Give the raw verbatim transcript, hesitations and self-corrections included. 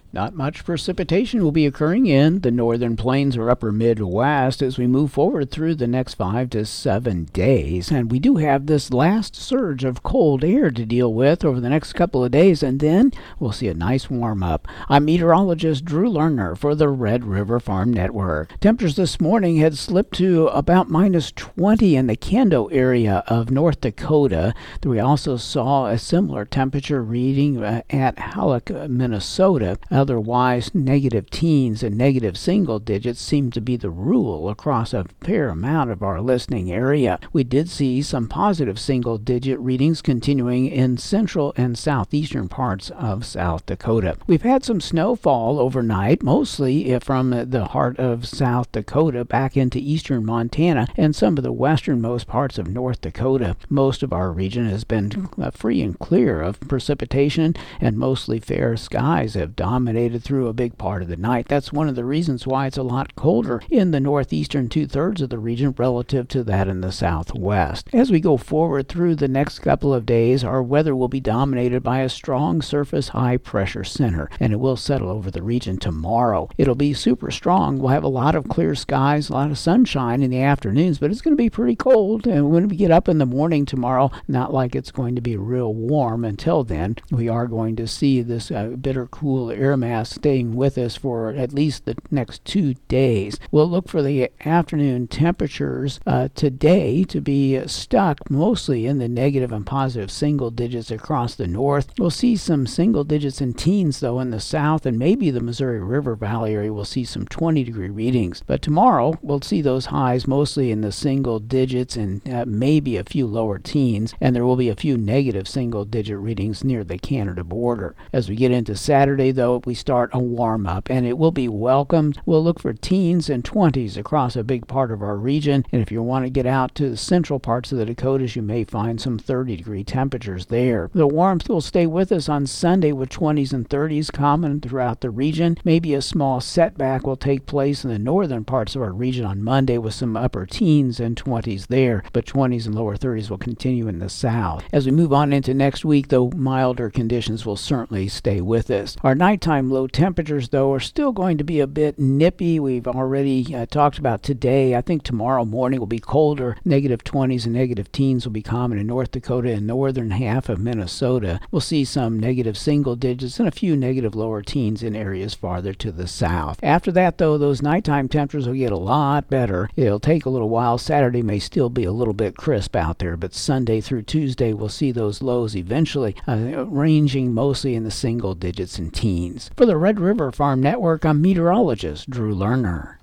Not much precipitation will be occurring in the northern plains or upper Midwest as we move forward through the next five to seven days. And we do have this last surge of cold air to deal with over the next couple of days, and then we'll see a nice warm up. I'm meteorologist Drew Lerner for the Red River Farm Network. Temperatures this morning had slipped to about minus twenty in the Kendo area of North Dakota. We also saw a similar temperature reading uh, at Halleck, Minnesota. Otherwise, negative teens and negative single digits seem to be the rule across a fair amount of our listening area. We did see some positive single-digit readings continuing in central and southeastern parts of South Dakota. We've had some snowfall overnight, mostly from the heart of South Dakota back into eastern Montana and some of the westernmost parts of North Dakota. Most of our region has been free and clear of precipitation, and mostly fair skies have dominated through a big part of the night. That's one of the reasons why it's a lot colder in the northeastern two-thirds of the region relative to that in the southwest. As we go forward through the next couple of days, our weather will be dominated by a strong surface high-pressure center, and it will settle over the region tomorrow. It'll be super strong. We'll have a lot of clear skies, a lot of sunshine in the afternoons, but it's going to be pretty cold. And when we get up in the morning tomorrow, not like it's going to be real warm until then. We are going to see this uh, bitter cool air mass staying with us for at least the next two days. We'll look for the afternoon temperatures uh, today to be stuck mostly in the negative and positive single digits across the north. We'll see some single digits in teens though in the south, and maybe the Missouri River Valley area will see some twenty degree readings. But tomorrow we'll see those highs mostly in the single digits and uh, maybe a few lower teens, and there will be a few negative single digit readings near the Canada border. As we get into Saturday though, we start a warm up, and it will be welcomed. We'll look for teens and twenties across a big part of our region, and if you want to get out to the central parts of the Dakotas, you may find some thirty degree temperatures there. The warmth will stay with us on Sunday with twenties and thirties common throughout the region. Maybe a small setback will take place in the northern parts of our region on Monday with some upper teens and twenties there, but twenties and lower thirties will continue in the south. As we move on into next week, though, milder conditions will certainly stay with us. Our nighttime low temperatures, though, are still going to be a bit nippy. We've already uh, talked about today. I think tomorrow morning will be colder. Negative twenties and negative teens will be common in North Dakota and northern half of Minnesota. We'll see some negative single digits and a few negative lower teens in areas farther to the south. After that, though, those nighttime temperatures will get a lot better. It'll take a little while. Saturday may still be a little bit crisp out there, but Sunday through Tuesday we'll see those lows eventually uh, ranging mostly in the single digits and teens. For the Red River Farm Network, I'm meteorologist Drew Lerner.